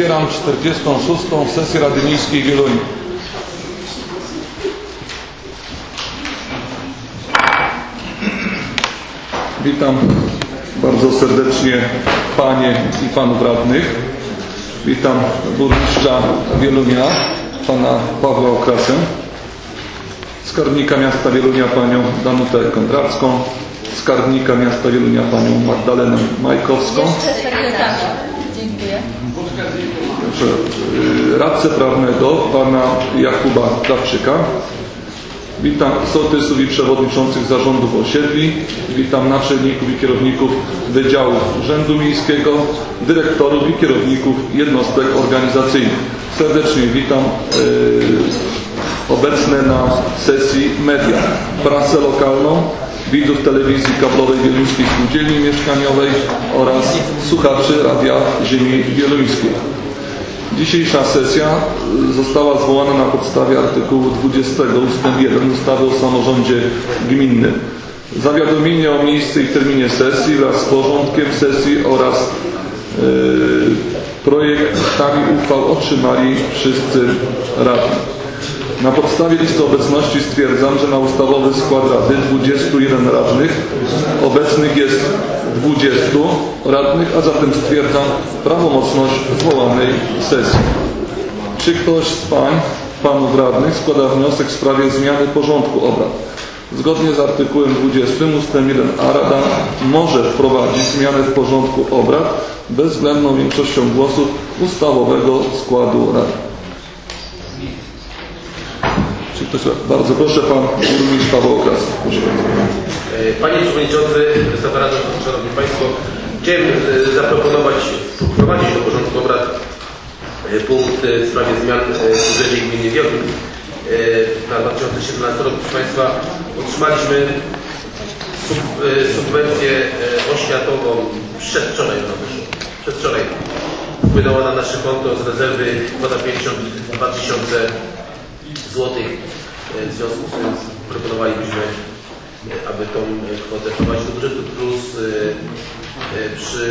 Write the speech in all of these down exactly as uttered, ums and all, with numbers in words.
Otwieram czterdziestą szóstą sesję Rady Miejskiej w Wieluniu. Witam bardzo serdecznie Panie i Panów Radnych. Witam burmistrza Wielunia, Pana Pawła Okrasę, skarbnika miasta Wielunia Panią Danutę Kondracką, skarbnika miasta Wielunia Panią Magdalenę Majkowską. Jeszcze sekretarza. Dziękuję. Radcę prawnego Pana Jakuba Dawczyka. Witam sołtysów i przewodniczących zarządów osiedli. Witam naczelników i kierowników wydziałów Urzędu Miejskiego, dyrektorów i kierowników jednostek organizacyjnych. Serdecznie witam yy, obecne na sesji media, prasę lokalną, widzów telewizji kablowej Wieluńskiej Spółdzielni Mieszkaniowej oraz słuchaczy Radia Ziemi Wieluńskiej. Dzisiejsza sesja została zwołana na podstawie artykułu dwudziestego ustęp jeden ustawy o samorządzie gminnym. Zawiadomienie o miejscu i terminie sesji wraz z porządkiem sesji oraz yy, projektami uchwał otrzymali wszyscy radni. Na podstawie listy obecności stwierdzam, że na ustawowy skład Rady dwudziestu jeden radnych obecnych jest dwudziestu radnych, a zatem stwierdzam prawomocność zwołanej sesji. Czy ktoś z Pań, Panów Radnych składa wniosek w sprawie zmiany porządku obrad? Zgodnie z artykułem dwudziestym ustęp jeden a Rada może wprowadzić zmianę w porządku obrad bezwzględną większością głosów ustawowego składu Rady. Bardzo proszę, Pan Burmistrz Paweł Okras. Panie Przewodniczący, Wysoka Rado, Szanowni Państwo, chciałem zaproponować, wprowadzić do porządku obrad punkt w sprawie zmian w budżecie gminy Wieluń na dwa tysiące siedemnasty rok. Proszę Państwa, otrzymaliśmy sub, subwencję oświatową przedwczoraj, przedwczoraj wpłynęła na nasze konto z rezerwy kwota pięćdziesiąt dwa tysiące złotych. W związku z tym proponowalibyśmy, aby tą kwotę wprowadzić do budżetu, plus przy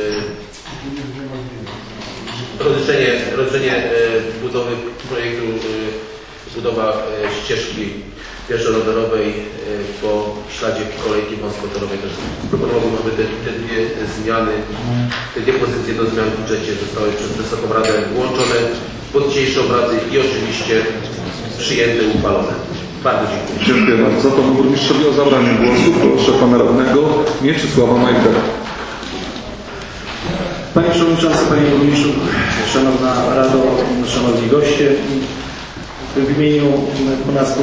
rozliczenie, rozliczenie budowy projektu budowa ścieżki pieszo-rowerowej po śladzie kolejki wąskotorowej. Też proponowałbym, aby te, te dwie zmiany, te dwie pozycje do zmian w budżecie zostały przez Wysoką Radę włączone pod dzisiejsze obrady i oczywiście przyjęte, uchwalone. Bardzo dziękuję. Dziękuję bardzo. Panu burmistrzowi o zabranie głosu proszę Pana Radnego Mieczysława Majkera. Panie Przewodniczący, Panie Burmistrzu, Szanowna Rado, Szanowni Goście, w imieniu dwunastu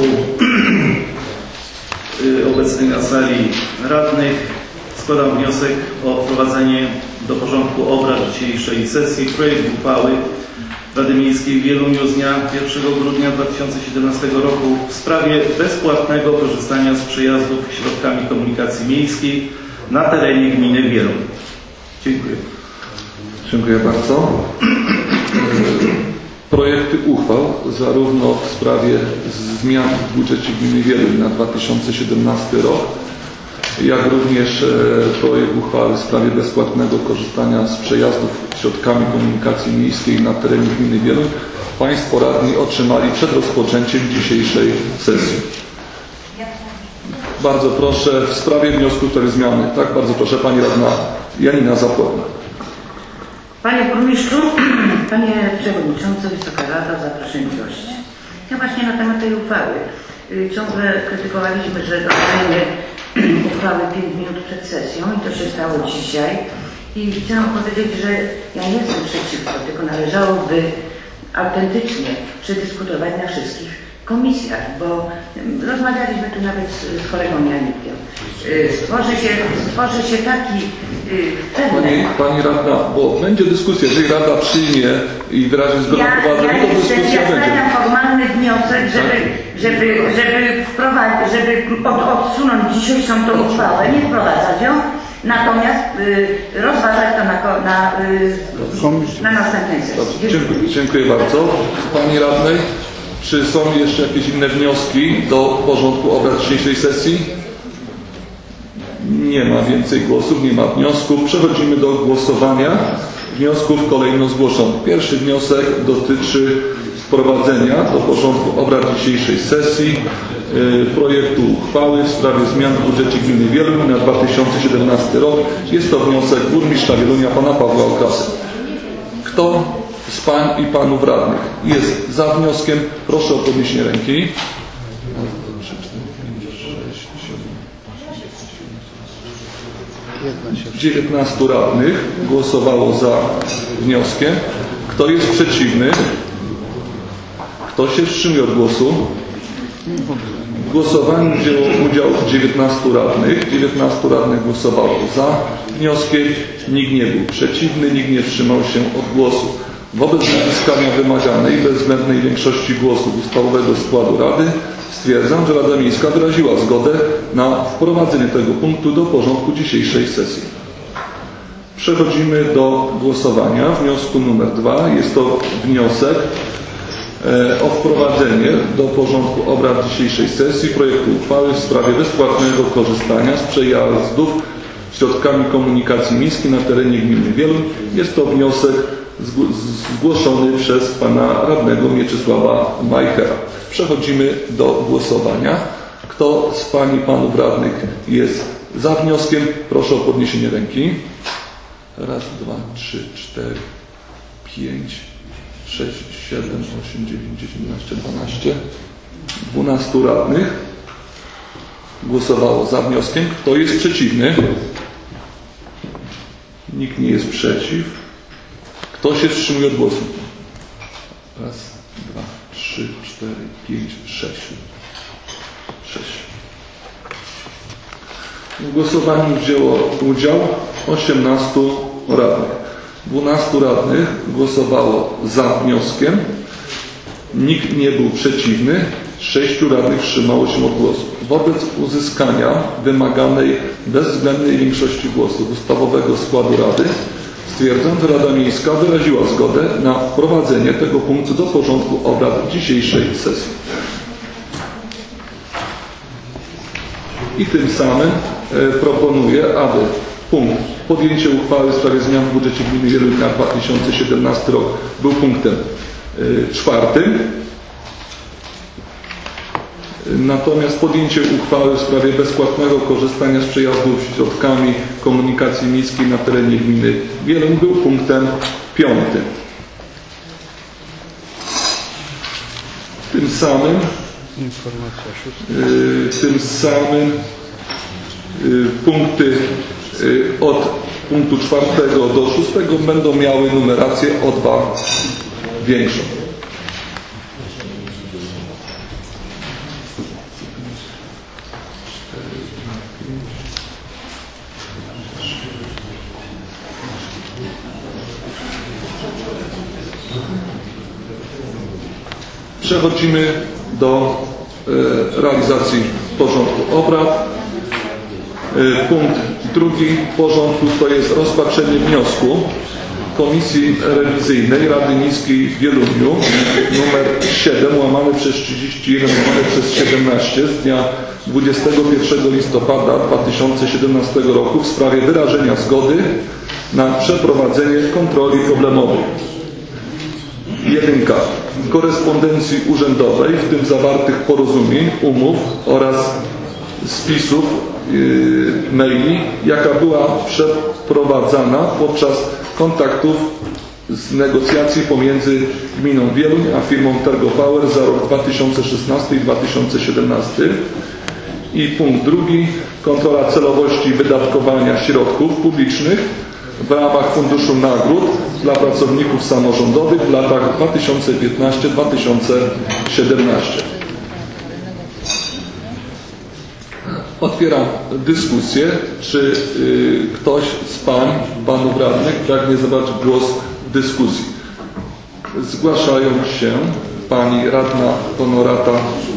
obecnych na sali radnych składam wniosek o wprowadzenie do porządku obrad dzisiejszej sesji projekt uchwały Rady Miejskiej w Wieluniu z dnia pierwszego grudnia dwa tysiące siedemnastego roku w sprawie bezpłatnego korzystania z przejazdów środkami komunikacji miejskiej na terenie gminy Wieluń. Dziękuję. Dziękuję bardzo. Projekty uchwał zarówno w sprawie zmian w budżecie gminy Wieluń na dwa tysiące siedemnasty rok, jak również projekt uchwały w sprawie bezpłatnego korzystania z przejazdów środkami komunikacji miejskiej na terenie gminy Wieluń Państwo radni otrzymali przed rozpoczęciem dzisiejszej sesji. Bardzo proszę w sprawie wniosku tej zmiany. Tak, bardzo proszę Pani Radna Janina Zapłodna. Panie Burmistrzu, Panie Przewodniczący, Wysoka Rada, zaproszeni goście. Ja właśnie na temat tej uchwały. Ciągle krytykowaliśmy, że dostajemy uchwały pięć minut przed sesją i to się stało dzisiaj. I chciałam powiedzieć, że ja nie jestem przeciwko, tylko należałoby autentycznie przedyskutować na wszystkich komisjach, bo rozmawialiśmy tu nawet z, z kolegą Janikiem. Stworzy się, stworzy się taki pewny... Pani, Pani Radna, bo będzie dyskusja, jeżeli Rada przyjmie i wyrazi zgodę ja, prowadzenia, ja to dyskusja ja będzie. Ja stawiam formalny wniosek, żeby, żeby, żeby wprowadzić, żeby od, odsunąć dzisiejszą tą uchwałę, nie wprowadzać ją, natomiast y, rozważać to na, na, y, na następnej sesji. Dziękuję, dziękuję bardzo. Pani Radnej, czy są jeszcze jakieś inne wnioski do porządku obrad dzisiejszej sesji? Nie ma więcej głosów, nie ma wniosków. Przechodzimy do głosowania. wniosków kolejno zgłoszonych. Pierwszy wniosek dotyczy wprowadzenia do porządku obrad dzisiejszej sesji y, projektu uchwały w sprawie zmian w budżecie gminy Wieluń na dwa tysiące siedemnasty rok. Jest to wniosek burmistrza Wielunia pana Pawła Okrasy. Kto z pań i panów radnych jest za wnioskiem? Proszę o podniesienie ręki. dziewiętnastu radnych głosowało za wnioskiem. Kto jest przeciwny? Kto się wstrzymuje od głosu? W głosowaniu wzięło udział dziewiętnastu radnych. dziewiętnastu radnych głosowało za wnioskiem. Nikt nie był przeciwny, nikt nie wstrzymał się od głosu. Wobec uzyskania wymaganej bezwzględnej większości głosów ustawowego składu Rady stwierdzam, że Rada Miejska wyraziła zgodę na wprowadzenie tego punktu do porządku dzisiejszej sesji. Przechodzimy do głosowania wniosku numer dwa. Jest to wniosek e, o wprowadzenie do porządku obrad dzisiejszej sesji projektu uchwały w sprawie bezpłatnego korzystania z przejazdów środkami komunikacji miejskiej na terenie gminy Wieluń. Jest to wniosek zgłoszony przez pana radnego Mieczysława Majchera. Przechodzimy do głosowania. Kto z pań i panów radnych jest za wnioskiem? Proszę o podniesienie ręki. Raz, dwa, trzy, cztery, pięć, sześć, siedem, osiem, dziewięć, dziesięć, jedenaście, dwanaście. dwunastu radnych głosowało za wnioskiem. Kto jest przeciwny? Nikt nie jest przeciw. Kto się wstrzymuje od głosu? Raz, dwa, trzy, cztery, pięć, sześć. Sześć. W głosowaniu wzięło udział osiemnastu radnych. dwunastu radnych głosowało za wnioskiem. Nikt nie był przeciwny. sześciu radnych wstrzymało się od głosu. Wobec uzyskania wymaganej bezwzględnej większości głosów ustawowego składu Rady stwierdzam, że Rada Miejska wyraziła zgodę na wprowadzenie tego punktu do porządku obrad dzisiejszej sesji. I tym samym e, proponuję, aby punkt podjęcie uchwały w sprawie zmian w budżecie gminy Wieluń na dwa tysiące siedemnasty rok był punktem e, czwartym. Natomiast podjęcie uchwały w sprawie bezpłatnego korzystania z przejazdów środkami komunikacji miejskiej na terenie gminy Wieluń był punktem piątym. Tym samym yy, tym samym yy, punkty yy, od punktu czwartego do szóstego będą miały numerację o dwa większą. Przechodzimy do e, realizacji porządku obrad. E, punkt drugi porządku to jest rozpatrzenie wniosku Komisji Rewizyjnej Rady Miejskiej w Wieluniu numer siedem łamane przez trzydzieści jeden łamane przez siedemnaście z dnia dwudziestego pierwszego listopada dwa tysiące siedemnastego roku w sprawie wyrażenia zgody na przeprowadzenie kontroli problemowej. Jedynka. Korespondencji urzędowej, w tym zawartych porozumień, umów oraz spisów yy, maili, jaka była przeprowadzana podczas kontaktów z negocjacji pomiędzy gminą Wieluń a firmą Tergopower za rok dwa tysiące szesnasty i dwa tysiące siedemnasty. I punkt drugi. Kontrola celowości wydatkowania środków publicznych w ramach Funduszu Nagród dla pracowników samorządowych w latach dwa tysiące piętnasty do dwa tysiące siedemnastego. Otwieram dyskusję. Czy y, ktoś z pań, panów radnych pragnie zabrać głos w dyskusji? Zgłaszają się pani radna Honorata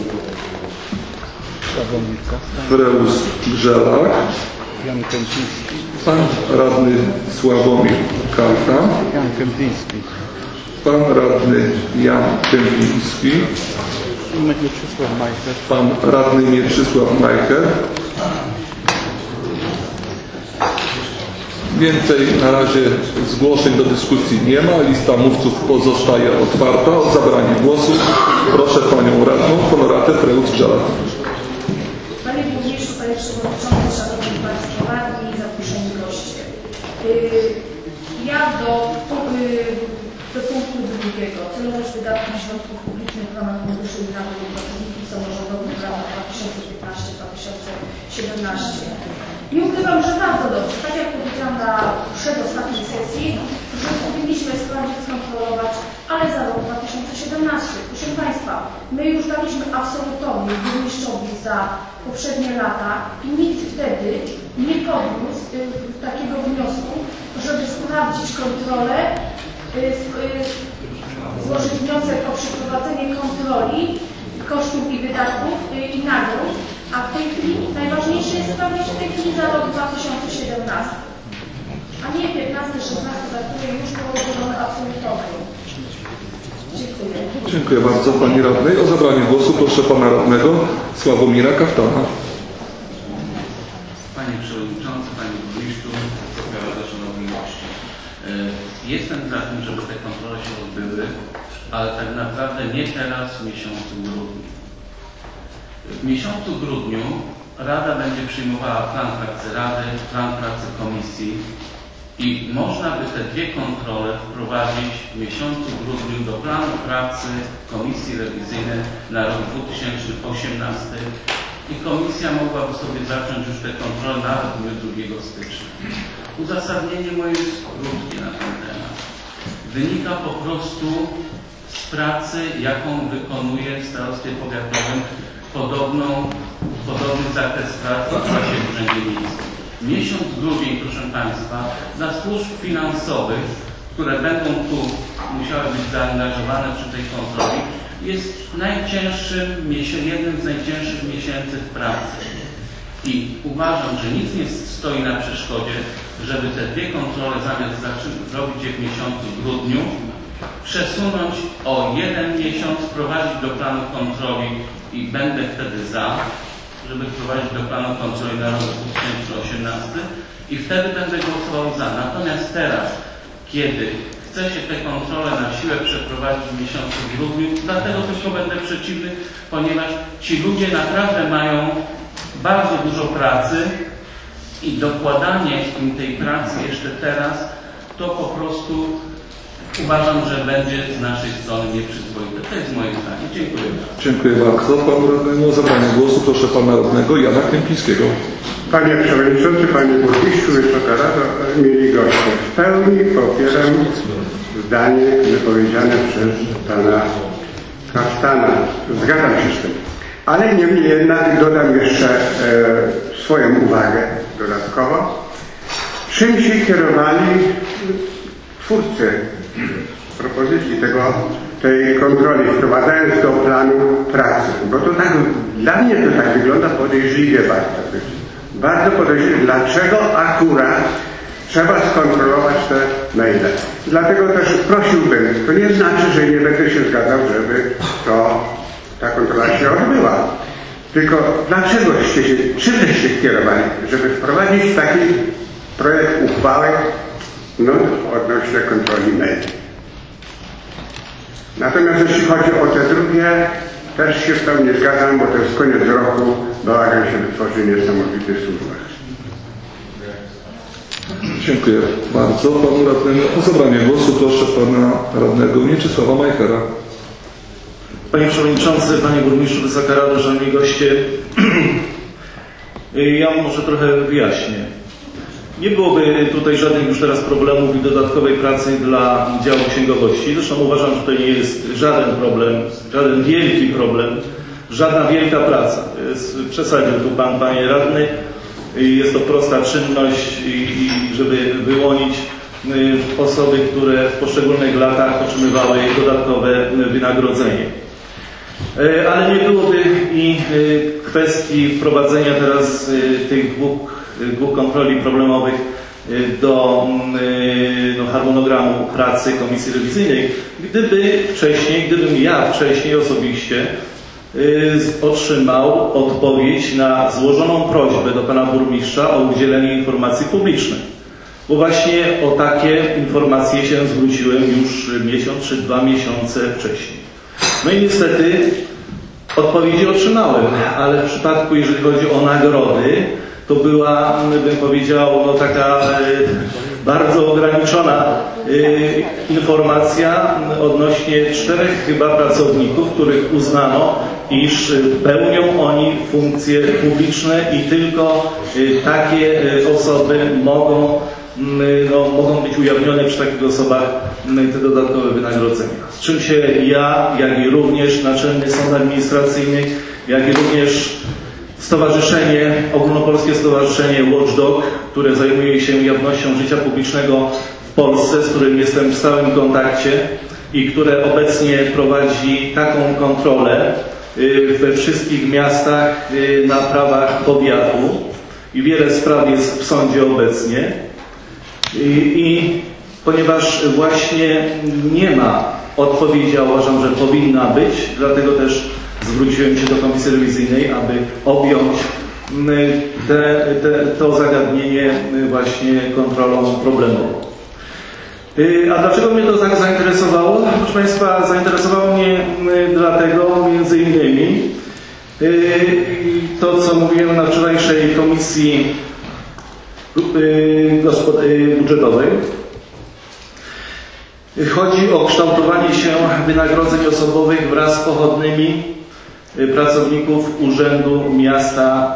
Freus-Grzelak, Jan Kępiński. pan radny Sławomir Karta, Jan Kępiński. pan radny Jan Kępiński, Mieczysław Majcher. pan radny Mieczysław Majcher, Więcej na razie zgłoszeń do dyskusji nie ma. Lista mówców pozostaje otwarta. O zabranie głosu proszę Panią Radną Honoratę Freus-Grzelat. Panie Burmistrzu, Panie Przewodniczący, Szanowni Państwo Radni i zaproszeni goście. Ja do, do punktu drugiego. Celowość wydatków środków publicznych w ramach Funduszu i Narodowych Pracowników Samorządowych w latach dwa tysiące piętnasty do dwa tysiące siedemnastego. Nie ukrywam, że bardzo dobrze. Tak jak powiedziałam na przedostatniej sesji, że powinniśmy sprawdzić, skontrolować, ale za rok dwa tysiące siedemnasty. Proszę Państwa, my już daliśmy absolutorium burmistrzowi za poprzednie lata i nikt wtedy nie podniósł y, takiego wniosku, żeby sprawdzić kontrolę, y, y, złożyć wniosek o przeprowadzenie kontroli kosztów i wydatków y, i nagród, a w tej chwili najważniejsze jest sprawdzić w tej chwili za rok dwa tysiące siedemnasty, a nie piętnasty, szesnasty, za które już było złożone absolutorium. Dziękuję. Dziękuję bardzo Pani Radnej. O zabranie głosu proszę Pana Radnego Sławomira Kaftana. Panie Przewodniczący, Panie Burmistrzu, Wysoka Rado, Szanowni Goście. Jestem za tym, żeby te kontrole się odbyły, ale tak naprawdę nie teraz, w miesiącu grudniu. W miesiącu grudniu Rada będzie przyjmowała plan pracy Rady, plan pracy Komisji i można by te dwie kontrole wprowadzić w miesiącu grudniu do planu pracy Komisji Rewizyjnej na rok dwa tysiące osiemnasty i Komisja mogłaby sobie zacząć już te kontrole nawet w dniu drugiego stycznia. Uzasadnienie moje jest krótkie na ten temat. Wynika po prostu z pracy, jaką wykonuje w starostwie powiatowym podobną, podobny zakres pracy odbywa się w Urzędzie Miejskim. Miesiąc grudzień, proszę Państwa, dla służb finansowych, które będą tu musiały być zaangażowane przy tej kontroli, jest najcięższym, jednym z najcięższych miesięcy w pracy. I uważam, że nic nie stoi na przeszkodzie, żeby te dwie kontrole zamiast zrobić je w miesiącu grudniu, przesunąć o jeden miesiąc, wprowadzić do planu kontroli i będę wtedy za, żeby wprowadzić do planu kontroli na rok dwa tysiące osiemnasty i wtedy będę głosował za. Natomiast teraz, kiedy chce się te kontrole na siłę przeprowadzić w miesiącu grudniu, dlatego tylko będę przeciwny, ponieważ ci ludzie naprawdę mają bardzo dużo pracy i dokładanie im tej pracy jeszcze teraz, to po prostu uważam, że będzie z naszej strony nieprzyzwoite. To jest moje zdanie. Dziękuję bardzo. Dziękuję bardzo Panu Radnemu. O zabranie głosu proszę Pana Radnego Jana Kępińskiego. Panie Przewodniczący, Panie Burmistrzu, Wysoka Rado, mieli goście. W pełni popieram zdanie wypowiedziane przez Pana Kaftana. Zgadzam się z tym. Ale niemniej jednak dodam jeszcze e, swoją uwagę dodatkowo. Czym się kierowali twórcy propozycji tego, tej kontroli, wprowadzając do planu pracy? Bo to tak, dla mnie to tak wygląda podejrzliwie bardzo. Bardzo podejrzliwie. Dlaczego akurat trzeba skontrolować te maile? Dlatego też prosiłbym, to nie znaczy, że nie będę się zgadzał, żeby to ta kontrola się odbyła. Tylko dlaczego się, czym się kierowali? Żeby wprowadzić taki projekt uchwały no, odnośnie kontroli maili. Natomiast jeśli chodzi o te drugie, też się z tym nie zgadzam, bo to jest koniec roku, bałagan się wytworzy niesamowity w służbach. Dziękuję bardzo Panu Radnemu. O zabranie głosu proszę Pana Radnego Mieczysława Majchera. Panie Przewodniczący, Panie Burmistrzu, Wysoka Rado, Szanowni Goście, ja może trochę wyjaśnię. Nie byłoby tutaj żadnych już teraz problemów i dodatkowej pracy dla działu księgowości. Zresztą uważam, że to nie jest żaden problem, żaden wielki problem, żadna wielka praca. Jest, przesadził tu Pan, Panie Radny. Jest to prosta czynność, i, żeby wyłonić osoby, które w poszczególnych latach otrzymywały dodatkowe wynagrodzenie. Ale nie byłoby i kwestii wprowadzenia teraz tych dwóch, dwóch kontroli problemowych do no, harmonogramu pracy Komisji Rewizyjnej, gdyby wcześniej, gdybym ja wcześniej osobiście otrzymał odpowiedź na złożoną prośbę do Pana Burmistrza o udzielenie informacji publicznej. Bo właśnie o takie informacje się zwróciłem już miesiąc czy dwa miesiące wcześniej. No i niestety odpowiedzi otrzymałem, ale w przypadku, jeżeli chodzi o nagrody, to była, bym powiedział, no taka e, bardzo ograniczona e, informacja odnośnie czterech chyba pracowników, których uznano, iż pełnią oni funkcje publiczne i tylko e, takie e, osoby mogą, no, mogą być ujawnione przy takich osobach te dodatkowe wynagrodzenia. Z czym się ja, jak i również Naczelny Sąd Administracyjny, jak i również Stowarzyszenie, Ogólnopolskie Stowarzyszenie Watchdog, które zajmuje się jawnością życia publicznego w Polsce, z którym jestem w stałym kontakcie i które obecnie prowadzi taką kontrolę we wszystkich miastach na prawach powiatu i wiele spraw jest w sądzie obecnie. I, i ponieważ właśnie nie ma odpowiedzi, a uważam, że powinna być, dlatego też zwróciłem się do Komisji Rewizyjnej, aby objąć te, te, to zagadnienie właśnie kontrolą problemową. A dlaczego mnie to zainteresowało? Proszę Państwa, zainteresowało mnie dlatego między innymi to, co mówiłem na wczorajszej Komisji Budżetowej. Chodzi o kształtowanie się wynagrodzeń osobowych wraz z pochodnymi pracowników Urzędu Miasta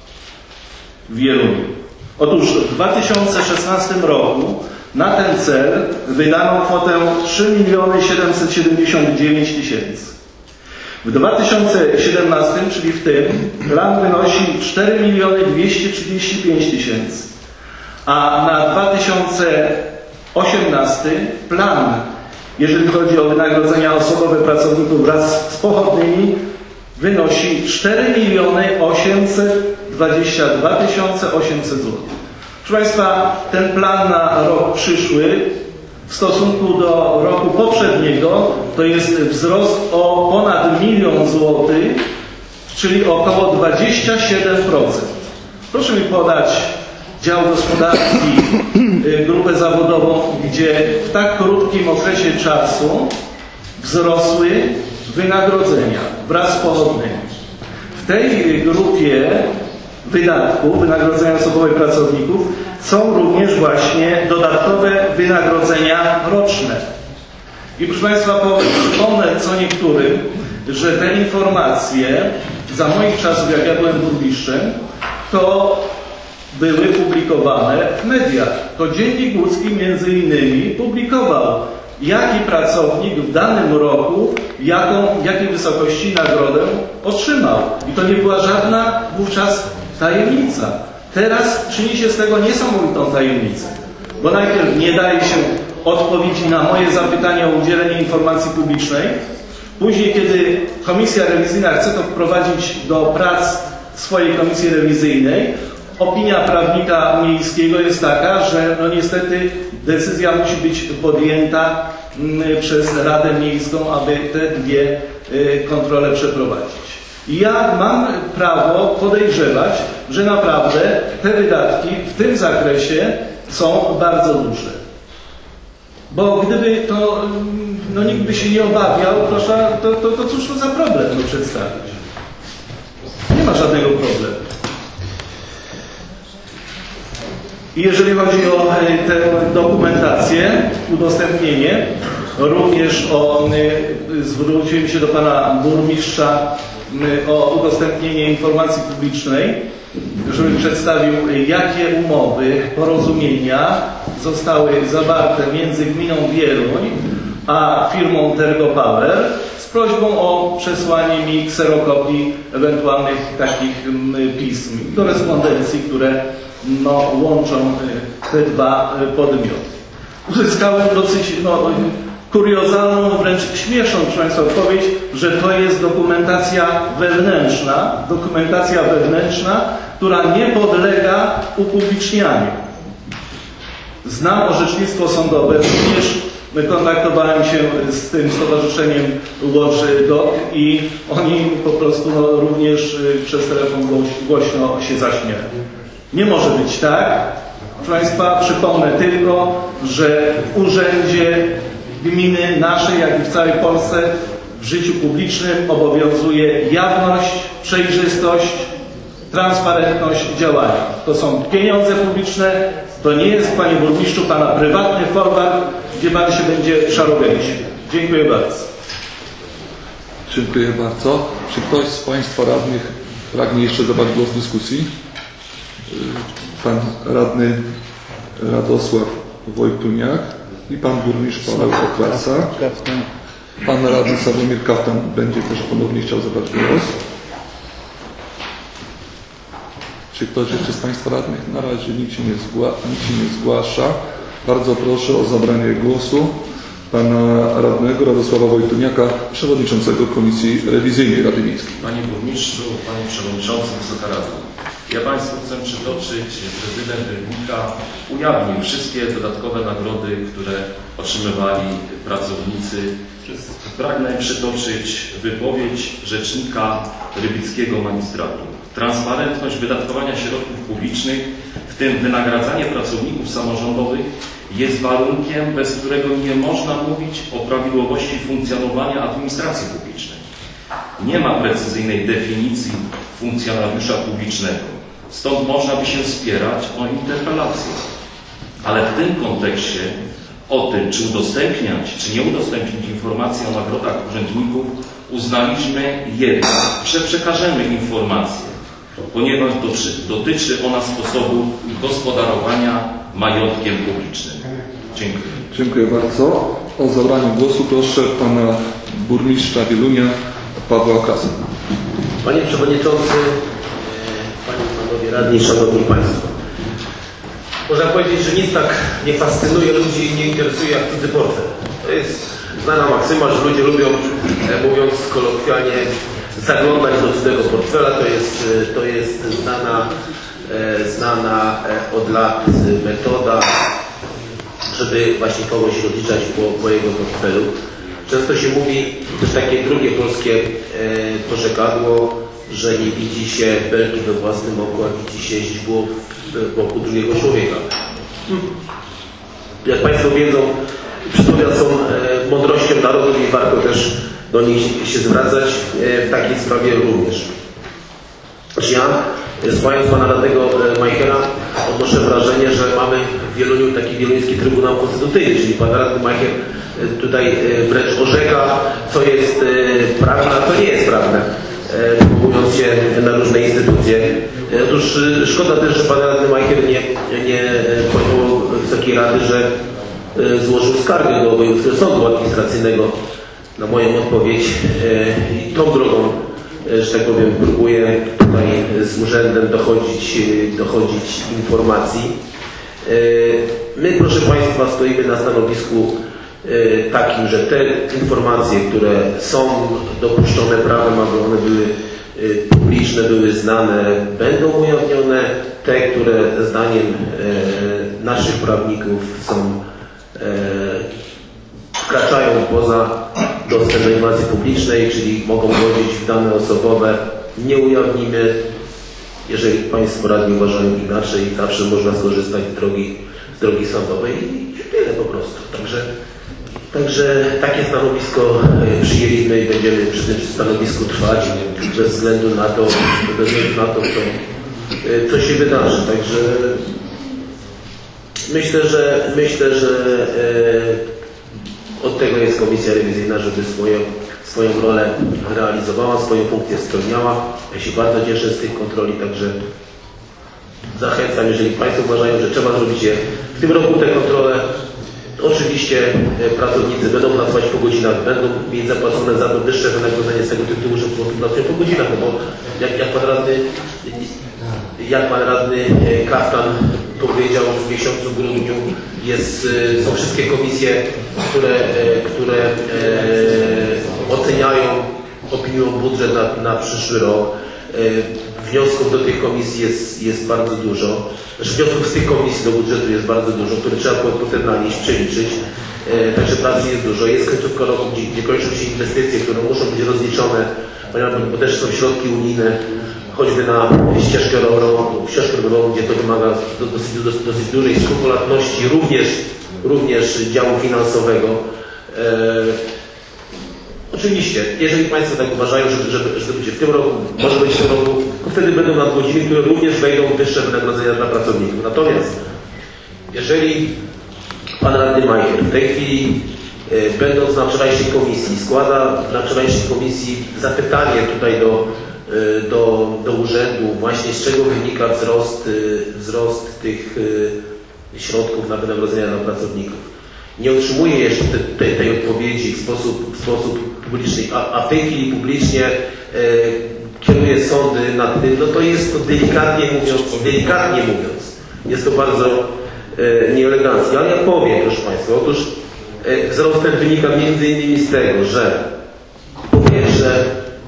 w Wieluniu. Otóż w dwa tysiące szesnastym roku na ten cel wydano kwotę trzy miliony siedemset siedemdziesiąt dziewięć tysięcy. W dwa tysiące siedemnastym, czyli w tym, plan wynosi cztery miliony dwieście trzydzieści pięć tysięcy, a na dwa tysiące osiemnasty plan, jeżeli chodzi o wynagrodzenia osobowe pracowników wraz z pochodnymi, wynosi cztery miliony osiemset dwadzieścia dwa tysiące osiemset złotych. Proszę Państwa, ten plan na rok przyszły w stosunku do roku poprzedniego to jest wzrost o ponad milion złotych, czyli około dwadzieścia siedem procent. Proszę mi podać dział gospodarki, grupę zawodową, gdzie w tak krótkim okresie czasu wzrosły wynagrodzenia wraz z pochodnymi. W tej grupie wydatków, wynagrodzenia osobowe pracowników, są również właśnie dodatkowe wynagrodzenia roczne. I proszę Państwa, przypomnę co niektórym, że te informacje za moich czasów, jak ja byłem burmistrzem, to były publikowane w mediach. To Dziennik Łódzki między innymi publikował, jaki pracownik w danym roku, jaką, jakiej wysokości nagrodę otrzymał. I to nie była żadna wówczas tajemnica. Teraz czyni się z tego niesamowitą tajemnicę. Bo najpierw nie daje się odpowiedzi na moje zapytania o udzielenie informacji publicznej. Później, kiedy Komisja Rewizyjna chce to wprowadzić do prac swojej Komisji Rewizyjnej, opinia prawnika miejskiego jest taka, że no niestety decyzja musi być podjęta przez Radę Miejską, aby te dwie kontrole przeprowadzić. I ja mam prawo podejrzewać, że naprawdę te wydatki w tym zakresie są bardzo duże. Bo gdyby to no, nikt by się nie obawiał, proszę, to, to, to cóż to za problem to przedstawić? Nie ma żadnego problemu. I jeżeli chodzi o tę dokumentację, udostępnienie, również o, zwróciłem się do pana burmistrza o udostępnienie informacji publicznej, żeby przedstawił, jakie umowy, porozumienia zostały zawarte między gminą Wieluń a firmą Tergopower z prośbą o przesłanie mi kserokopii ewentualnych takich pism i korespondencji, które no, łączą te dwa podmioty. Uzyskałem dosyć no, kuriozalną, wręcz śmieszną, proszę Państwa, odpowiedź, że to jest dokumentacja wewnętrzna, dokumentacja wewnętrzna, która nie podlega upublicznianiu. Znam orzecznictwo sądowe, również kontaktowałem się z tym stowarzyszeniem Watchdog i oni po prostu no, również przez telefon głośno się zaśmiali. Nie może być tak, Proszę Państwa, przypomnę tylko, że w urzędzie gminy naszej, jak i w całej Polsce w życiu publicznym obowiązuje jawność, przejrzystość, transparentność działania. To są pieniądze publiczne, to nie jest, panie burmistrzu, pana prywatny folwark, gdzie pan się będzie szarowęcił. Dziękuję bardzo. Dziękuję bardzo. Czy ktoś z państwa radnych pragnie jeszcze zabrać głos w dyskusji? Pan radny Radosław Wojtuniak i pan burmistrz Paweł Okrasa. Pan radny Sławomir Kaftan będzie też ponownie chciał zabrać głos. Czy ktoś jeszcze z państwa radnych? Na razie nikt się nie, zgła nikt się nie zgłasza. Bardzo proszę o zabranie głosu pana radnego Radosława Wojtuniaka, przewodniczącego Komisji Rewizyjnej Rady Miejskiej. Panie burmistrzu, panie przewodniczący, Wysoka Rado. Ja państwu chcę przytoczyć, prezydent Rybnika ujawnił wszystkie dodatkowe nagrody, które otrzymywali pracownicy. Pragnę przytoczyć wypowiedź rzecznika rybickiego magistratu. Transparentność wydatkowania środków publicznych, w tym wynagradzanie pracowników samorządowych, jest warunkiem, bez którego nie można mówić o prawidłowości funkcjonowania administracji publicznej. Nie ma precyzyjnej definicji funkcjonariusza publicznego, stąd można by się spierać o interpelację. Ale w tym kontekście o tym, czy udostępniać, czy nie udostępnić informacji o nagrodach urzędników, uznaliśmy jednak, że przekażemy informację, ponieważ dotyczy ona sposobu gospodarowania majątkiem publicznym. Dziękuję. Dziękuję bardzo. O zabranie głosu proszę pana burmistrza Wielunia, Pawła Okrasa. Panie Przewodniczący, Panie i Panowie Radni, Szanowni Państwo. Można powiedzieć, że nic tak nie fascynuje ludzi i nie interesuje jak cudzy portfel. To jest znana maksyma, że ludzie lubią, mówiąc kolokwialnie, zaglądać do cudzego portfela. To jest, to jest znana, znana od lat metoda, żeby właśnie kogoś rozliczać po, po jego portfelu. Często się mówi też takie drugie polskie e, porzekadło, że nie widzi się belki we własnym oku, a widzi się źdźbło w boku drugiego człowieka. Jak Państwo wiedzą, przysłowia są e, mądrością narodu i warto też do nich się zwracać, e, w takiej sprawie również. Ja, słuchając pana radnego Majchera, odnoszę wrażenie, że mamy w Wieluniu taki wieluński Trybunał Konstytucyjny, czyli pan radny Majcher tutaj wręcz orzeka, co jest prawne, a co nie jest prawne, powołując się na różne instytucje. Otóż szkoda też, że pan radny Majcher nie, nie poinformował Wysokiej Rady, że złożył skargę do Wojewódzkiego Sądu Administracyjnego na moją odpowiedź i tą drogą, że tak powiem, próbuję tutaj z urzędem dochodzić, dochodzić informacji. My, proszę Państwa, stoimy na stanowisku takim, że te informacje, które są dopuszczone prawem, aby one były publiczne, były znane, będą ujawnione. Te, które zdaniem naszych prawników są, wkraczają poza dostęp do informacji publicznej, czyli mogą godzić w dane osobowe, nie ujawnimy. Jeżeli Państwo radni uważają inaczej, zawsze można skorzystać z drogi, z drogi sądowej i tyle po prostu. Także, także takie stanowisko przyjęliśmy i będziemy przy tym stanowisku trwać bez względu na to, bez względu na to, co, co się wydarzy. Także myślę, że myślę, że od tego jest Komisja Rewizyjna, żeby swoją, swoją rolę realizowała, swoją funkcję spełniała. Ja się bardzo cieszę z tych kontroli, także zachęcam, jeżeli Państwo uważają, że trzeba zrobić je w tym roku te kontrole. Oczywiście pracownicy będą pracować po godzinach, będą mieć zapłacone za to wyższe wynagrodzenie z tego tytułu, że po prostu pracują po godzinach, no bo jak, jak pan radny, jak pan radny Kaftan powiedział, w miesiącu grudniu jest, są wszystkie komisje, które, które e, oceniają, opiniują budżet na, na przyszły rok. E, wniosków do tych komisji jest, jest bardzo dużo. Znaczy wniosków z tych komisji do budżetu jest bardzo dużo, które trzeba potem nanieść, przeliczyć. E, także pracy jest dużo. Jest końcówka roku, gdzie, gdzie kończą się inwestycje, które muszą być rozliczone, bo też są środki unijne. choćby na ścieżkę rowerową, ścieżkę rowerową, gdzie to wymaga dosyć, dosyć, dosyć dużej skrupulatności, również, również działu finansowego. E, oczywiście, jeżeli Państwo tak uważają, że, że, że to będzie w tym roku, może być w tym roku, to wtedy będą nadgodziny, które również wejdą w wyższe wynagrodzenia dla pracowników. Natomiast jeżeli Pan Radny Majcher w tej chwili, e, będąc na wczorajszej komisji, składa na wczorajszej komisji zapytanie tutaj do, e, do, do urzędu, właśnie z czego wynika wzrost, e, wzrost tych e, środków na wynagrodzenia dla pracowników. Nie otrzymuje jeszcze te, te, tej odpowiedzi w sposób, w sposób publiczny, a, a w tej chwili publicznie e, kieruje sądy nad tym, no to jest to delikatnie mówiąc, delikatnie mówiąc, jest to bardzo e, nieeleganckie. Ale ja powiem, proszę Państwa, otóż e, wzrost ten wynika między innymi z tego, że po pierwsze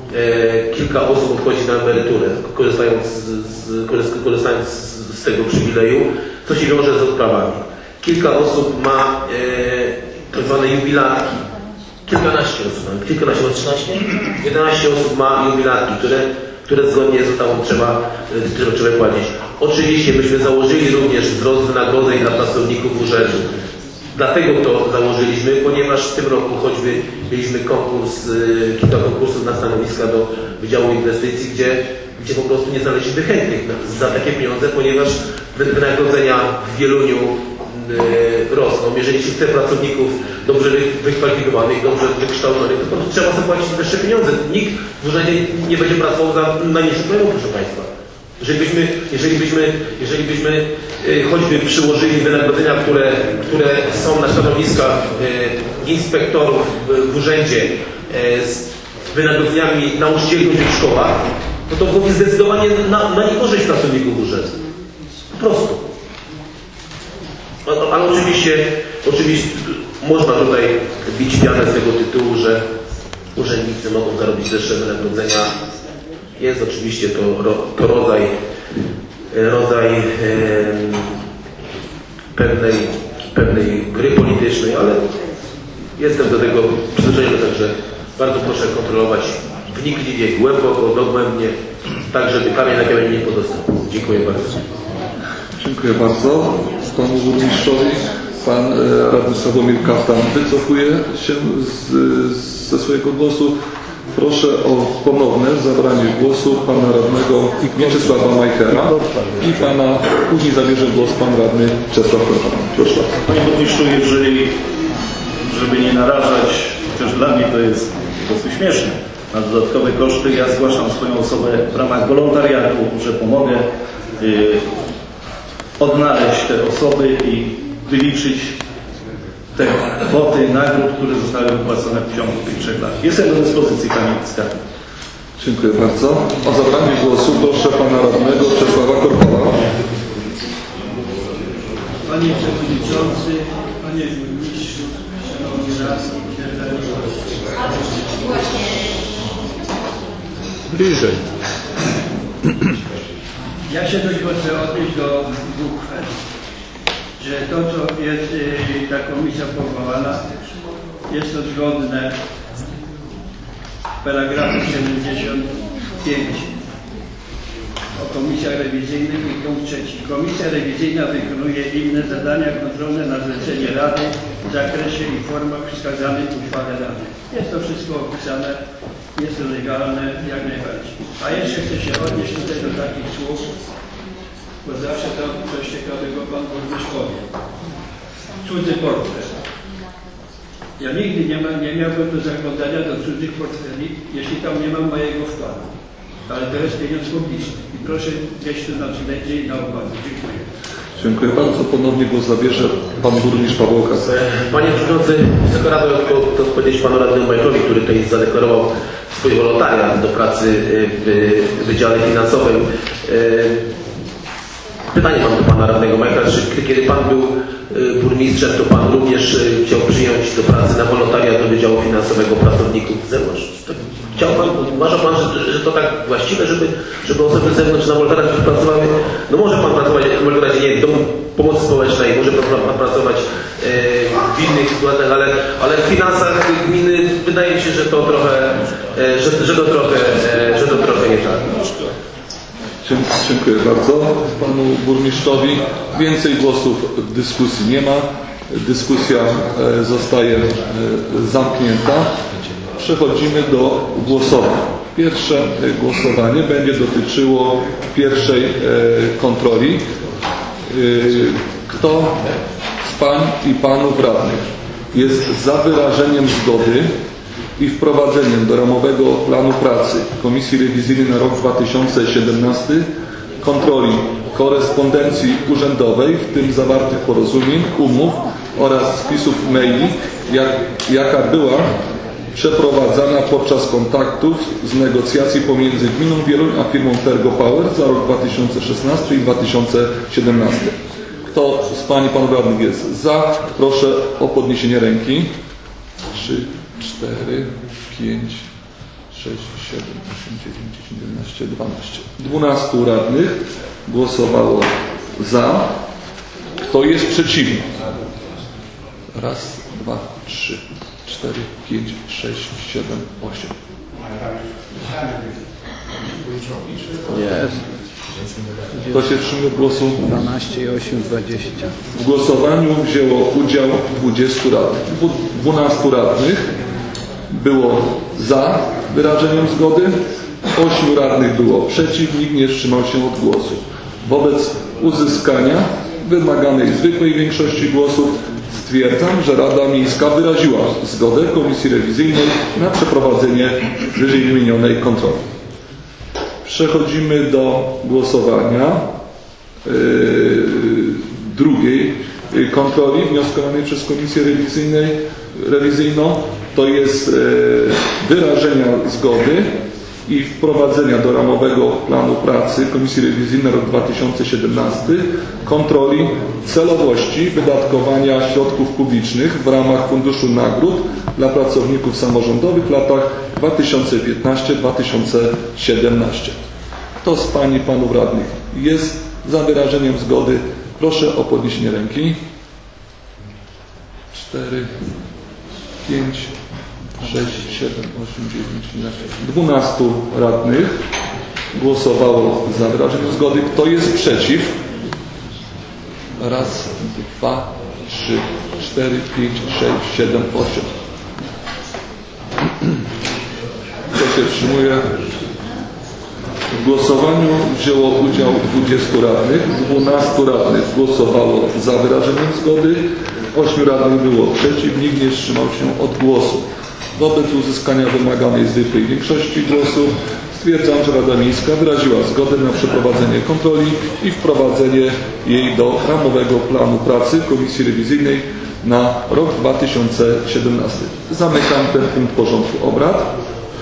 e, kilka osób odchodzi na emeryturę, korzystając z, z, korzystając z, z tego przywileju, co się wiąże z odprawami. Kilka osób ma e, tak zwane jubilatki. Kilkanaście osób, kilkanaście, trzynaście? jedenaście osób ma jubilatki, które, które zgodnie z ustawą trzeba, trzeba, trzeba płacić. Oczywiście myśmy założyli również wzrost wynagrodzeń dla pracowników urzędu. Dlatego to założyliśmy, ponieważ w tym roku choćby mieliśmy konkurs, kilka konkursów na stanowiska do Wydziału Inwestycji, gdzie, gdzie po prostu nie znaleźliśmy chętnych za takie pieniądze, ponieważ wynagrodzenia w Wieluniu rosną. Jeżeli się chce pracowników dobrze wykwalifikowanych, dobrze wykształconych, to po prostu trzeba zapłacić wyższe pieniądze. Nikt w urzędzie nie będzie pracował za najniższy poziom, proszę Państwa. Jeżeli byśmy, jeżeli byśmy, jeżeli byśmy choćby przyłożyli wynagrodzenia, które, które są na stanowiskach inspektorów w urzędzie z wynagrodzeniami nauczycieli w tych szkołach, no to byłoby zdecydowanie na, na niekorzyść pracowników urzędu. Po prostu. Ale oczywiście, oczywiście można tutaj bić pianę z tego tytułu, że urzędnicy mogą zarobić wyższe wynagrodzenia. Jest oczywiście to, to rodzaj, rodzaj e, pewnej, pewnej gry politycznej, ale jestem do tego przyzwyczajony, także bardzo proszę kontrolować wnikliwie, głęboko, dogłębnie, tak żeby kamień na kamień nie pozostał. Dziękuję bardzo. Dziękuję bardzo panu burmistrzowi. Pan e, radny Sławomir Kaftan wycofuje się z, z, ze swojego głosu. Proszę o ponowne zabranie głosu pana radnego Mieczysława Majchera i pana, później zabierze głos pan radny Czesław Korpan. Proszę. Panie burmistrzu, jeżeli, żeby nie narażać, chociaż dla mnie to jest po prostu śmieszne, na dodatkowe koszty, ja zgłaszam swoją osobę w ramach wolontariatu, że pomogę yy, odnaleźć te osoby i wyliczyć te kwoty nagród, które zostały wypłacone w ciągu tych trzech lat. Jestem do dyspozycji, panie skarbnik. Dziękuję bardzo. O zabranie głosu proszę pana radnego Czesława Korpala. Panie Przewodniczący, Panie Burmistrzu, Szanowni Radni, Bliżej. ja się tylko chcę odnieść do dwóch kwestii. Że to, co jest y, ta komisja powołana, jest to zgodne z paragrafem siedemdziesiąt pięć o komisjach rewizyjnych i punkt trzeci. Komisja rewizyjna wykonuje inne zadania kontrolne na zlecenie Rady w zakresie i formach wskazanych w uchwale Rady. Jest to wszystko opisane, jest to legalne jak najbardziej. A jeszcze chcę się odnieść tutaj do takich słów, bo zawsze to coś ciekawego pan burmistrz powie. Cudzy portfel. Ja nigdy nie, ma, nie miałbym do zaglądania do cudzych portfeli, jeśli tam nie mam mojego wkładu. Ale to jest pieniądz publiczny. I proszę gdzieś tu na względzie i na uwadze. Dziękuję. Dziękuję bardzo. Ponownie głos zabierze pan burmistrz Paweł Kasa. Panie Przewodniczący, Wysoka Rado, to odpowiedzieć panu radnemu Majcherowi, który tutaj zadeklarował swój wolontariat do pracy w Wydziale Finansowym. Pytanie mam do pana radnego Majchera, czy kiedy pan był burmistrzem, to pan również chciał przyjąć do pracy na wolontariat do Wydziału Finansowego pracowników z zewnątrz? Chciał pan, uważa pan, że, że to tak właściwe, żeby, żeby osoby z zewnątrz na wolontariat pracowały? No może pan pracować w każdym razie nie w Domu Pomocy Społecznej, może pan pracować e, w innych sytuacjach, ale, ale w finansach gminy wydaje mi się, że to trochę, e, że, że to trochę, e, że to trochę nie tak. Dziękuję bardzo panu burmistrzowi. Więcej głosów w dyskusji nie ma. Dyskusja zostaje zamknięta. Przechodzimy do głosowań. Pierwsze głosowanie będzie dotyczyło pierwszej kontroli. Kto z pań i panów radnych jest za wyrażeniem zgody i wprowadzeniem do ramowego planu pracy Komisji Rewizyjnej na rok dwa tysiące siedemnasty kontroli korespondencji urzędowej, w tym zawartych porozumień, umów oraz spisów maili, jak, jaka była przeprowadzana podczas kontaktów z negocjacji pomiędzy Gminą Wieluń a firmą Tergo Power za rok dwa tysiące szesnasty i dwa tysiące siedemnasty. Kto z pań i panów radnych jest za? Proszę o podniesienie ręki. trzy, cztery, pięć, sześć, siedem, osiem, dziewięć, dziesięć, jedenaście, dwanaście. dwunastu radnych głosowało za. Kto jest przeciwny? Raz, dwa, trzy, cztery, pięć, sześć, siedem, osiem. Jest. Kto się wstrzymał od głosu? dwanaście i osiem, dwadzieścia. W głosowaniu wzięło udział dwudziestu radnych. dwunastu radnych było za wyrażeniem zgody, ośmiu radnych było przeciw, nikt nie wstrzymał się od głosu. Wobec uzyskania wymaganej zwykłej większości głosów stwierdzam, że Rada Miejska wyraziła zgodę Komisji Rewizyjnej na przeprowadzenie wyżej wymienionej kontroli. Przechodzimy do głosowania yy, drugiej kontroli wnioskowanej przez Komisję Rewizyjnej, rewizyjną. To jest yy, wyrażenia zgody i wprowadzenia do ramowego planu pracy Komisji Rewizyjnej na rok dwa tysiące siedemnasty kontroli celowości wydatkowania środków publicznych w ramach Funduszu Nagród dla pracowników samorządowych w latach dwa tysiące piętnasty do dwa tysiące siedemnastego. Kto z pań i panów radnych jest za wyrażeniem zgody? Proszę o podniesienie ręki. cztery, pięć, sześć, siedem, osiem, dziewięć, jedenaście. dwunastu radnych głosowało za wyrażeniem zgody. Kto jest przeciw? Raz, dwa, trzy, cztery, pięć, sześć, siedem, osiem. Kto się wstrzymuje? W głosowaniu wzięło udział dwudziestu radnych. dwunastu radnych głosowało za wyrażeniem zgody. ośmiu radnych było przeciw. Nikt nie wstrzymał się od głosu. Wobec uzyskania wymaganej zwykłej większości głosów stwierdzam, że Rada Miejska wyraziła zgodę na przeprowadzenie kontroli i wprowadzenie jej do ramowego planu pracy Komisji Rewizyjnej na rok dwa tysiące siedemnasty. Zamykam ten punkt porządku obrad.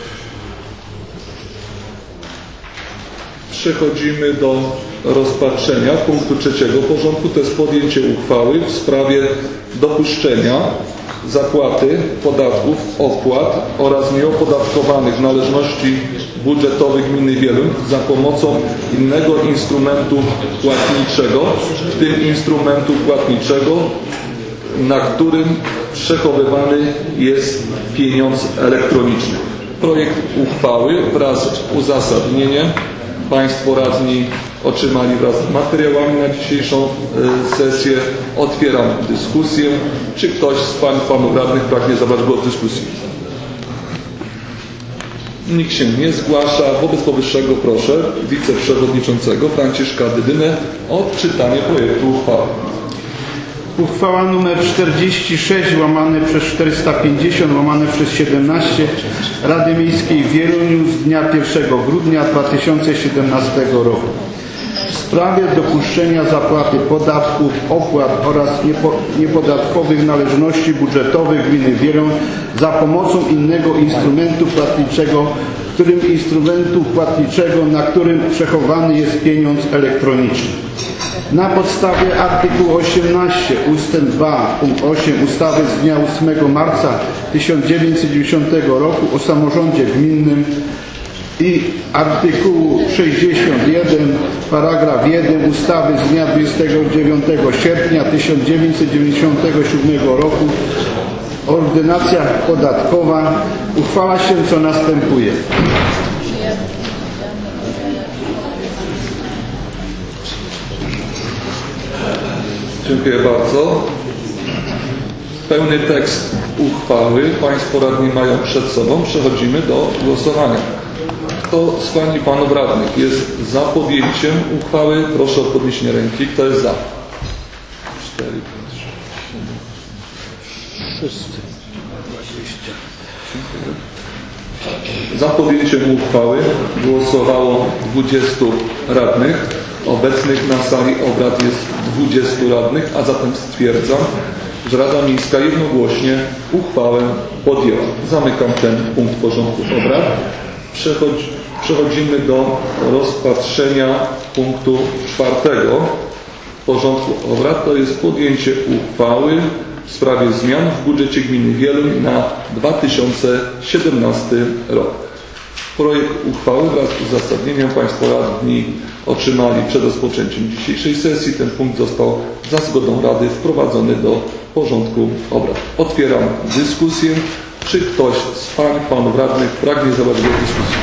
Przechodzimy do rozpatrzenia punktu trzeciego porządku, to jest podjęcie uchwały w sprawie dopuszczenia zapłaty podatków, opłat oraz nieopodatkowanych należności budżetowych gminy Wieluń za pomocą innego instrumentu płatniczego, w tym instrumentu płatniczego, na którym przechowywany jest pieniądz elektroniczny. Projekt uchwały wraz z uzasadnieniem Państwo radni otrzymali wraz z materiałami na dzisiejszą y, sesję. Otwieram dyskusję. Czy ktoś z pań i panów radnych pragnie zabrać głos w dyskusji? Nikt się nie zgłasza. Wobec powyższego proszę wiceprzewodniczącego Franciszka Dydynę o odczytanie projektu uchwały. Uchwała nr czterdzieści sześć łamane przez czterysta pięćdziesiąt łamane przez siedemnaście Rady Miejskiej w Wieluniu z dnia pierwszego grudnia dwa tysiące siedemnastego roku w sprawie dopuszczenia zapłaty podatków, opłat oraz niepo, niepodatkowych należności budżetowych gminy Wieluń za pomocą innego instrumentu płatniczego, w którym instrumentu płatniczego, na którym przechowany jest pieniądz elektroniczny. Na podstawie artykułu osiemnaście ustęp dwa punkt osiem ustawy z dnia ósmego marca tysiąc dziewięćset dziewięćdziesiątego roku o samorządzie gminnym i artykułu sześćdziesiąt jeden paragraf jeden ustawy z dnia dwudziestego dziewiątego sierpnia tysiąc dziewięćset dziewięćdziesiątego siódmego roku ordynacja podatkowa uchwala się co następuje. Dziękuję bardzo. Pełny tekst uchwały Państwo radni mają przed sobą. Przechodzimy do głosowania. Kto z Pań i Panów Radnych jest za podjęciem uchwały? Proszę o podniesienie ręki. Kto jest za? cztery, pięć, sześć, siedem. Wszyscy. Za podjęciem uchwały głosowało dwudziestu radnych. Obecnych na sali obrad jest dwudziestu radnych, a zatem stwierdzam, że Rada Miejska jednogłośnie uchwałę podjęła. Zamykam ten punkt porządku obrad. Przechodzi, przechodzimy do rozpatrzenia punktu czwartego porządku obrad. To jest podjęcie uchwały w sprawie zmian w budżecie gminy Wieluń na dwa tysiące siedemnasty rok. Projekt uchwały wraz z uzasadnieniem Państwo radni otrzymali przed rozpoczęciem dzisiejszej sesji. Ten punkt został za zgodą Rady wprowadzony do porządku obrad. Otwieram dyskusję. Czy ktoś z Pań i Panów Radnych pragnie zabrać głos w dyskusji?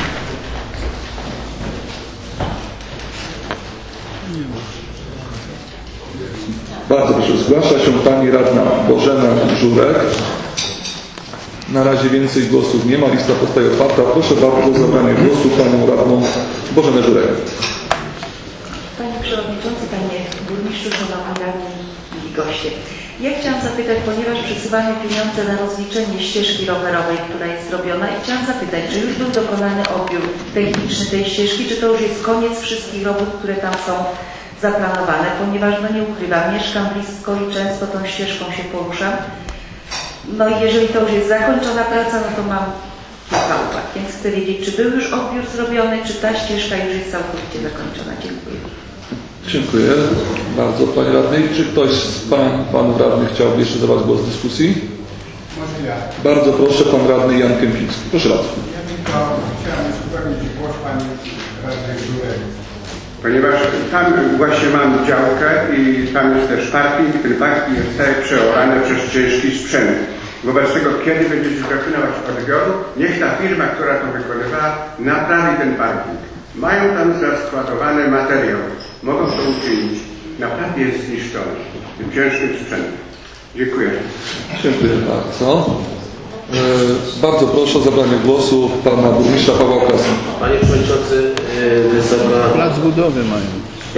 Bardzo proszę. Zgłasza się Pani Radna Bożena Żurek. Na razie więcej głosów nie ma. Lista pozostaje otwarta. Proszę bardzo o zabranie głosu Panią Radną Bożenę Żurek. Panie Przewodniczący, Panie Burmistrzu, Szanowni Radni i goście. Ja chciałam zapytać, ponieważ przesuwamy pieniądze na rozliczenie ścieżki rowerowej, która jest zrobiona, i chciałam zapytać, czy już był dokonany odbiór techniczny tej ścieżki, czy to już jest koniec wszystkich robót, które tam są zaplanowane, ponieważ, no nie ukrywam, mieszkam blisko i często tą ścieżką się poruszam. No i jeżeli to już jest zakończona praca, no to mam kilka uwag, więc chcę wiedzieć, czy był już odbiór zrobiony, czy ta ścieżka już jest całkowicie zakończona. Dziękuję. Dziękuję bardzo Pani Radnej. Czy ktoś z Pań i Panów Radnych chciałby jeszcze zabrać głos w dyskusji? Może ja. Bardzo proszę, Pan Radny Jan Kępiński. Proszę bardzo. Ja tylko chciałem już upewnić głos Pani Radnej Żurek. Ponieważ tam właśnie mam działkę i tam jest też parking, ten parking jest cały przeorany przez ciężki sprzęt. Wobec tego, kiedy będziecie dokonywać odbioru, niech ta firma, która to wykonywała, naprawi ten parking. Mają tam zaskładowany materiał. Mogą to uczynić. Naprawdę jest zniszczony tym ciężkim sprzętem. Dziękuję. Dziękuję bardzo. E, bardzo proszę o zabranie głosu Pana Burmistrza Pawła Krasa. Panie Przewodniczący, e, Wysoka Plac budowy mają.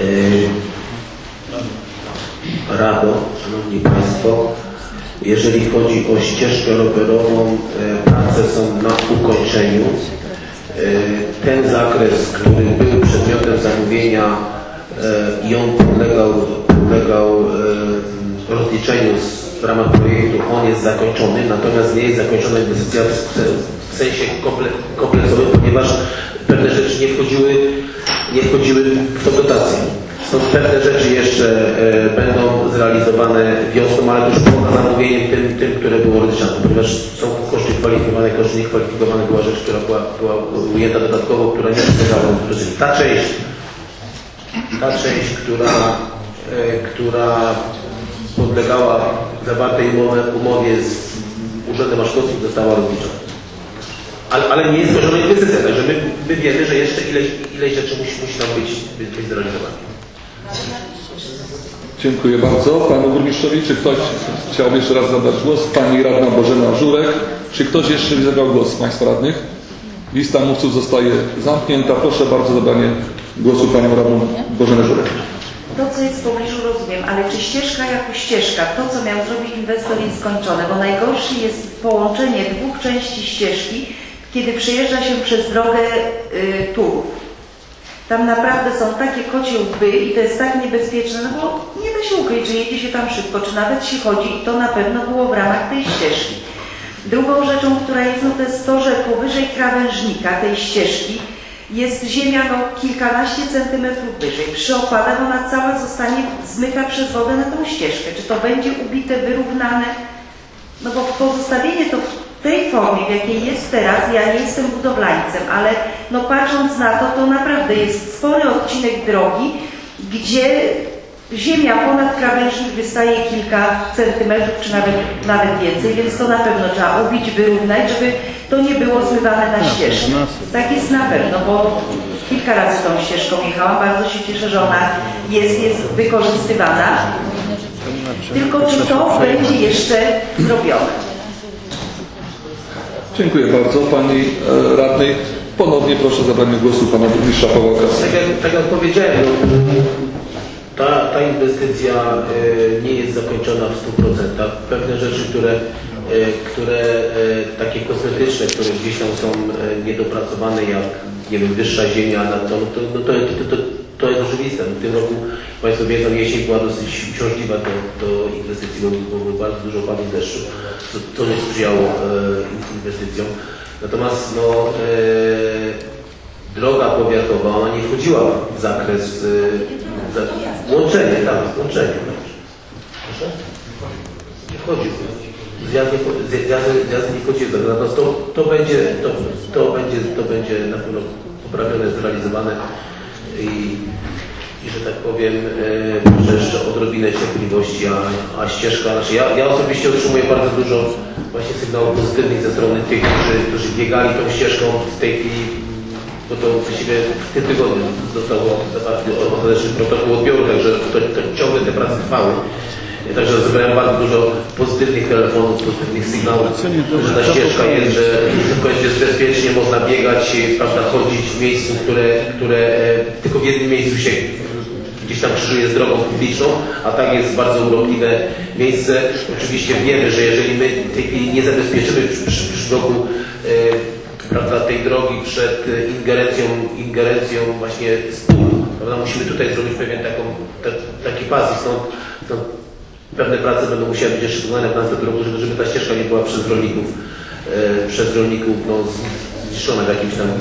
e, Rado, Szanowni Państwo, jeżeli chodzi o ścieżkę rowerową, e, prace są na ukończeniu. E, ten zakres, który był przedmiotem zamówienia e, i on podlegał, podlegał e, rozliczeniu z w ramach projektu, on jest zakończony, natomiast nie jest zakończona inwestycja w sensie kompleksowym, ponieważ pewne rzeczy nie wchodziły, nie wchodziły w tą dotację. Stąd pewne rzeczy jeszcze e, będą zrealizowane wiosną, ale to już poza zamówieniem tym, tym, które było rozliczane, ponieważ są koszty kwalifikowane, koszty niekwalifikowane była rzecz, która była, była ujęta dodatkowo, która nie podlegała rozliczeniu. Ta część, ta część, która, e, która podlegała zawartej umowie, umowie z Urzędem Maszkowskim, została rozliczona. Ale, ale nie jest skończona inwestycja, także my, my wiemy, że jeszcze ileś, ileś rzeczy musi, musi tam być, być, być zrealizowane. Dziękuję bardzo Panu Burmistrzowi. Czy ktoś chciałby jeszcze raz zabrać głos? Pani Radna Bożena Żurek. Czy ktoś jeszcze nie zabrał głos z Państwa Radnych? Lista mówców zostaje zamknięta. Proszę bardzo o zabranie głosu Panią Radną Bożenę Żurek. To, co jest w pobliżu, rozumiem, ale czy ścieżka jako ścieżka, to, co miał zrobić inwestor, jest skończone? Bo najgorsze jest połączenie dwóch części ścieżki, kiedy przejeżdża się przez drogę y, Turów. Tam naprawdę są takie kocie łby i to jest tak niebezpieczne, no bo nie da się ukryć, że jedzie się tam szybko, czy nawet się chodzi, i to na pewno było w ramach tej ścieżki. Drugą rzeczą, która jest, no to jest to, że powyżej krawężnika tej ścieżki jest ziemia no, kilkanaście centymetrów wyżej. Przy opadach ona cała zostanie zmyta przez wodę na tą ścieżkę. Czy to będzie ubite, wyrównane? No bo pozostawienie to w tej formie, w jakiej jest teraz, ja nie jestem budowlańcem, ale no patrząc na to, to naprawdę jest spory odcinek drogi, gdzie ziemia ponad krawężnik wystaje kilka centymetrów, czy nawet, nawet więcej, więc to na pewno trzeba ubić, wyrównać, żeby to nie było zmywane na ścieżkę. Tak jest na pewno, bo kilka razy tą ścieżką jechałam, bardzo się cieszę, że ona jest, jest wykorzystywana. Tylko czy to będzie jeszcze zrobione? Dziękuję bardzo. Pani e, radnej, ponownie proszę o zabranie głosu pana burmistrza Pawła Krasa. Tak jak, tak jak powiedziałem, no, ta, ta inwestycja e, nie jest zakończona w stu procentach. Pewne rzeczy, które, e, które e, takie kosmetyczne, które gdzieś tam są e, niedopracowane, jak nie wiem, wyższa ziemia, no to, to, no to, to, to, to jest oczywiste. W tym roku Państwo wiedzą, jesień była dosyć uciążliwa do, do inwestycji, bo było bardzo dużo opadów deszczu, to, to nie sprzyjało e, inwestycjom. Natomiast no, e, droga powiatowa, ona nie wchodziła w zakres e, za, łączenie, tak, łączenie. Proszę? Nie wchodził. Zjazd nie, zjazd, zjazd nie wchodził. Natomiast to, to, będzie, to, to, będzie, to będzie na pewno poprawione, zrealizowane i, i że tak powiem, e, jeszcze odrobinę cierpliwości, a, a ścieżka, znaczy ja, ja osobiście otrzymuję bardzo dużo właśnie sygnałów pozytywnych ze strony tych, którzy, którzy biegali tą ścieżką w tej chwili, bo to właściwie w tym tygodniu zostało zawarty protokół odbioru, także to, to ciągle te prace trwały. Także zebrałem bardzo dużo pozytywnych telefonów, pozytywnych sygnałów, że ta ścieżka jest, że wszystko jest bezpiecznie, można biegać, prawda, chodzić w miejscu, które, które tylko w jednym miejscu się gdzieś tam krzyżuje z drogą publiczną, a tak jest bardzo urokliwe miejsce. Oczywiście wiemy, że jeżeli my w tej chwili nie zabezpieczymy przy, przy, przy roku e, prawda, tej drogi przed ingerencją, ingerencją właśnie spół, prawda, musimy tutaj zrobić pewien taką, ta, taki pas i stąd, stąd pewne prace będą musiały być jeszcze wykonane w następnym roku, żeby, żeby ta ścieżka nie była przez rolników, e, przez rolników no, zniszczona w jakimś tam, e,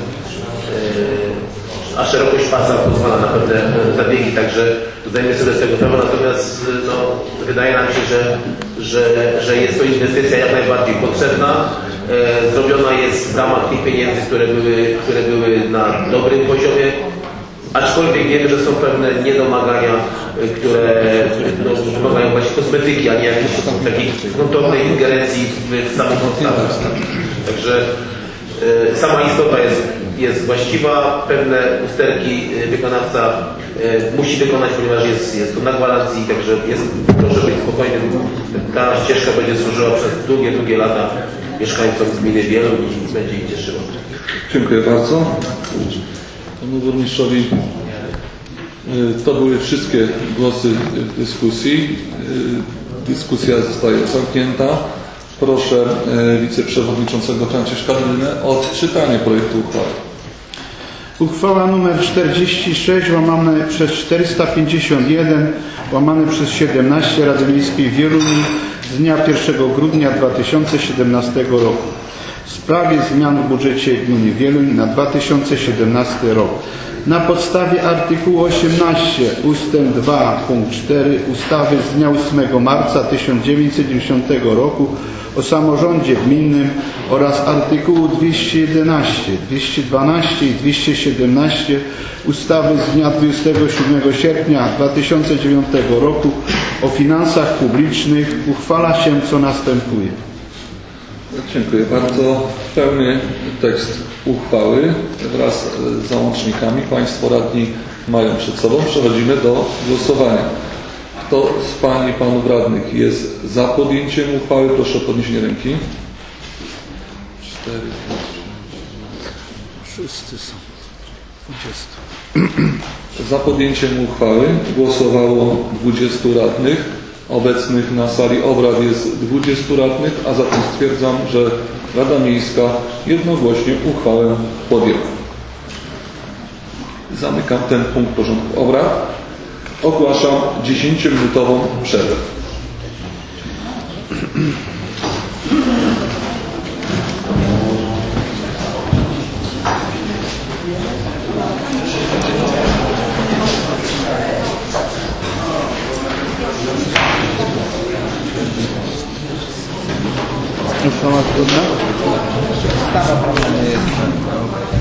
a szerokość pasa pozwala na pewne zabiegi, także zdajemy sobie z tego prawa, natomiast no, wydaje nam się, że, że, że jest to inwestycja jak najbardziej potrzebna. E, zrobiona jest w ramach tych pieniędzy, które były, które były na dobrym poziomie. Aczkolwiek wiemy, że są pewne niedomagania, które no, wymagają właśnie kosmetyki, a nie jakiejś takiej gruntownej ingerencji w, w samą podstawę. Także e, sama istota jest, jest właściwa, pewne usterki wykonawca e, musi wykonać, ponieważ jest, jest to na gwarancji, także jest, proszę być spokojnym. Ta ścieżka będzie służyła przez długie, długie lata mieszkańcom gminy Wieluń i będzie ich cieszyła. Dziękuję bardzo panu burmistrzowi. To były wszystkie głosy w dyskusji. Dyskusja zostaje zamknięta. Proszę wiceprzewodniczącego Franciszka Dynę o odczytanie projektu uchwały. Uchwała nr czterdzieści sześć łamane przez czterysta pięćdziesiąt jeden łamane przez siedemnaście Rady Miejskiej w Wieluniu z dnia pierwszego grudnia dwa tysiące siedemnastego roku w sprawie zmian w budżecie gminy Wieluń na dwa tysiące siedemnasty rok. Na podstawie artykułu osiemnaście ustęp dwa punkt cztery ustawy z dnia ósmego marca tysiąc dziewięćset dziewięćdziesiątego roku o samorządzie gminnym oraz artykułu dwieście jedenaście, dwieście dwanaście i dwieście siedemnaście ustawy z dnia dwudziestego siódmego sierpnia dwa tysiące dziewiątego roku o finansach publicznych uchwala się co następuje. Dziękuję bardzo. Pełny tekst uchwały wraz z załącznikami Państwo radni mają przed sobą. Przechodzimy do głosowania. Kto z Pań i Panów radnych jest za podjęciem uchwały? Proszę o podniesienie ręki. Cztery. Wszyscy są. dwudziestu. Za podjęciem uchwały głosowało dwudziestu radnych. Obecnych na sali obrad jest dwudziestu radnych, a zatem stwierdzam, że Rada Miejska jednogłośnie uchwałę podjęła. Zamykam ten punkt porządku obrad. Ogłaszam dziesięciominutową przerwę. Uchwała trudna? Stawa problemu jest.